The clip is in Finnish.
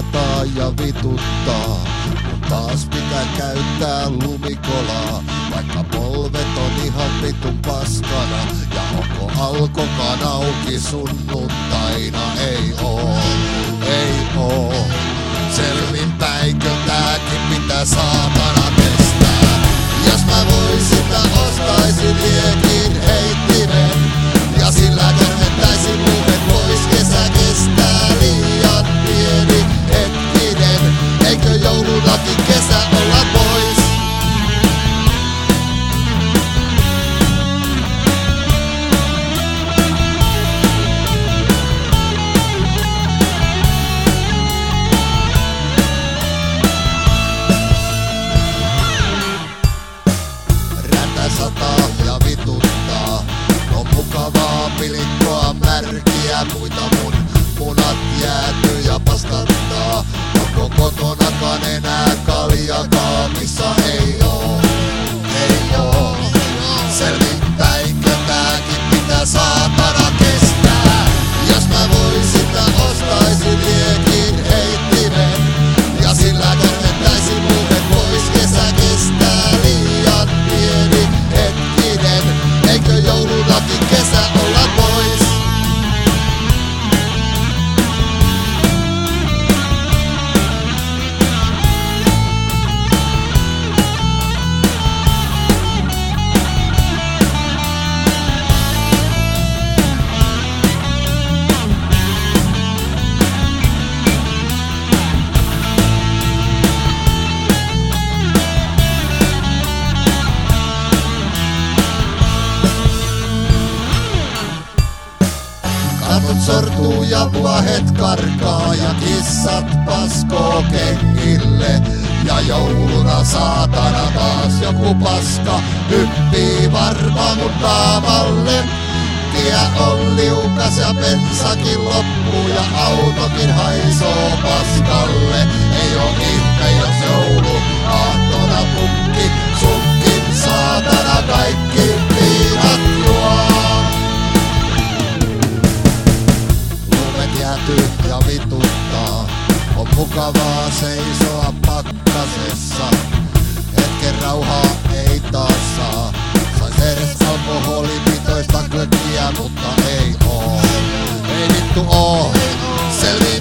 sataa ja vituttaa, mun taas pitää käyttää lumikolaa. Vaikka polvet on ihan vitun paskana, ja onko alkokaan auki sunnuntaina? Ei oo, ei oo. Selvinpäinkö tääkin pitää saatana kestää? Jos mä voisin, mä ostaisin liekin heittimen, ja sillä törmättäisin lumet pois. Kesä kestää liian pieni hetkinen, eikö joulunakin kesä olla pois? Sataa ja vituttaa, on mukavaa pilikkoa märkiä, muita mun munat jäätyy ja paskattaa. Onko kotonakaan enää kaljakaapissa? Ei oo, ei oo. Selvinpäinkö tääkin pitää saatana kestää? Jos mä voisin, mä ostaisin liekin heittimen, ja sillä törmättäisin lumet pois. Kesä kestää liian pieni hetkinen, eikö joulunakin kesä olla pois? Katot sortuu ja vuohet karkaa, ja kissat paskoo kengille. Ja jouluna saatana taas joku paska hyppii varmaan mun naamalle. Tie on liukas ja bensakin loppuu, ja autokin haisoo paskalle. Ei oo ihme, jos joulu aattona pukki sunkin saatana kaikki viinat juo. Jäätyy ja vituttaa, on mukavaa seisoa pakkasessa. Hetken rauhaa ei taas saa, sais edes alkoholipitoista glögiä, mutta ei oo. Ei vittu oo, selviä